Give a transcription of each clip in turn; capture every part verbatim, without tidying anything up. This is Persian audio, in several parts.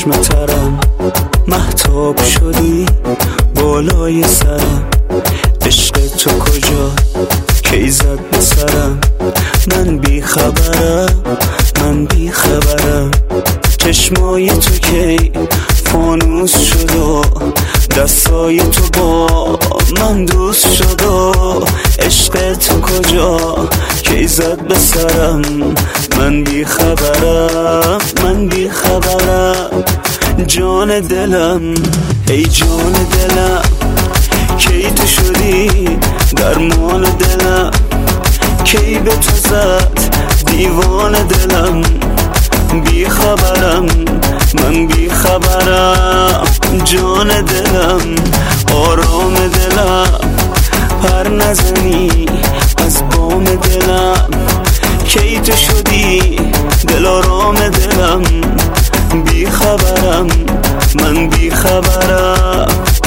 چشم ترم مهتاب شدی بالای سرم، عشق تو کجا کی زد به سرم، من بی خبرم من بی خبرم. چشمای تو کی فانوس شد و دستای تو با من دوست شد و عشق تو کجا کی زد به سرم، من بی خبرم من بی خبرم. جان دلم ای جان دلم کی تو شدی درمان دلم، کی به تو زد دیوان دلم، بی خبرم من بی خبرم. جان دلم آرام دلم پر نزنی از بام دلم، کی تو شدی دل آرام دلم، بی خبرم من بی خبرم.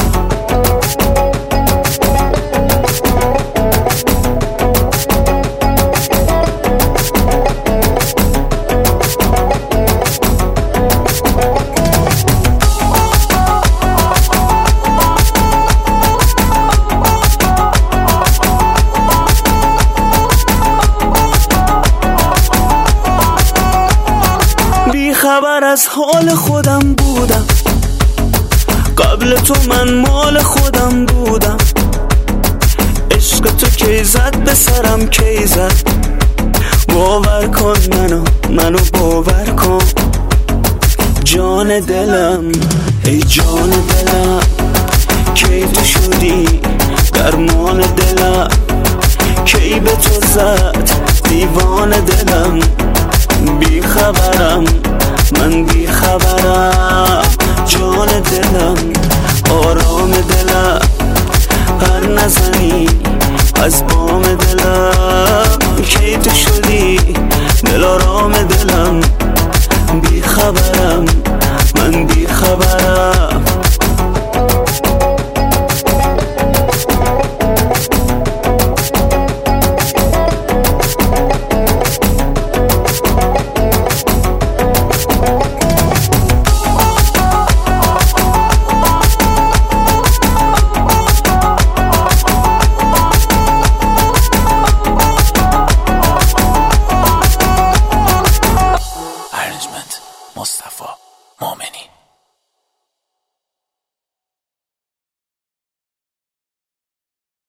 خبر از حال خودم بودم، قبل تو من مال خودم بودم، عشق تو کی زد به سرم کی زد، باور کن منو منو باور کن. جان دلم ای جان دلم کی تو شدی درمان دلم، کی به تو زد دیوان دلم، بی خبرم من بی خبرم. جان دلم آرام دلم پر نزنی از بام دلم، کی تو شدی